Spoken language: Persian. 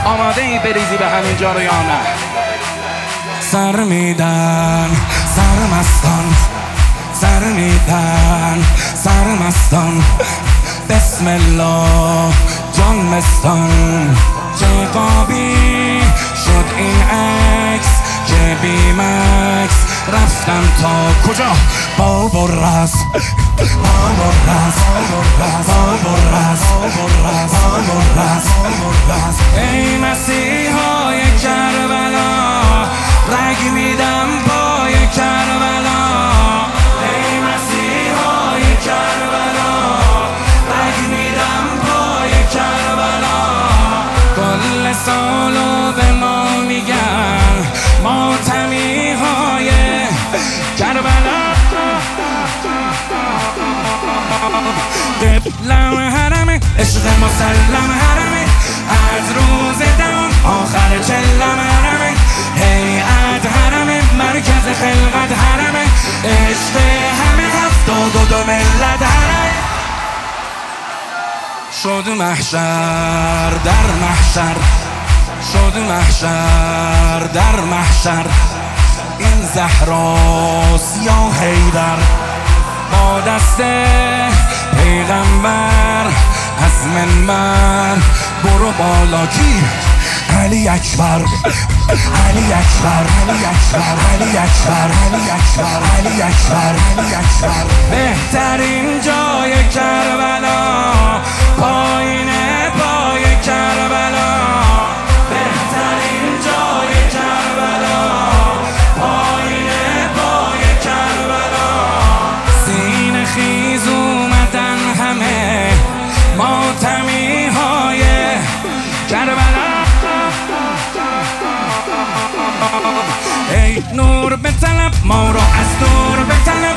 آماده ای بریزی به همین جا رو یا نه؟ سر میدن سرمستان، سر میدن سرمستان، بسم الله جان مستان. چه قابی شد این عکس که بی مکس رفتم تا کجا؟ باب و رس، باب و رس، باب و رس، باب و رس. ای مسیحای کربلا رگ میدم پای کربلا، ای مسیحای کربلا رگ میدم پای کربلا. کل سالو به ما میگن ماتمی های کربلا. قبلم حرمه، عشق مسلم حرمه، از روز دم آخر چلم حرمه، هیئت حرمه، مرکز خلقت حرمه، عشق همه 72 ملت حرمه. شد محشر در محشر، شد محشر در محشر، این زهراست یا حیدر، با دست پیغمبر از منبر برو بالا. کی؟ علی اکبر، علی اکبر، علی اکبر، علی اکبر، علی اکبر، علی اکبر، علی اکبر. بهترین جای کربلا پایین پای کربلا، بهترین جای کربلا پایین پای کربلا. سینه خیز اومدن همه ماتمی های کربلا. ای نور به طلب ما رو از دور به طلب،